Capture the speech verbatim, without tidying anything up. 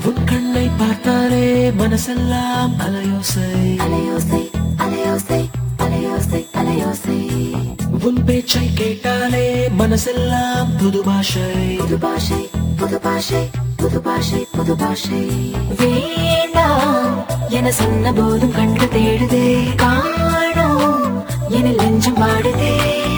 உன் கண்ணை பார்த்தாலே மனசெல்லாம் அலையோசை அலையோசை அலையோசை அலையோசை அலையோசை உன் பேச்சை கேட்டாலே மனசெல்லாம் புது பாஷை புது பாஷை புது பாஷை புது பாஷை புது பாஷை வேண்டாம் என சொன்ன போதும் கண்டு தேடுதே காணோம் என நெஞ்சம் வாடுதே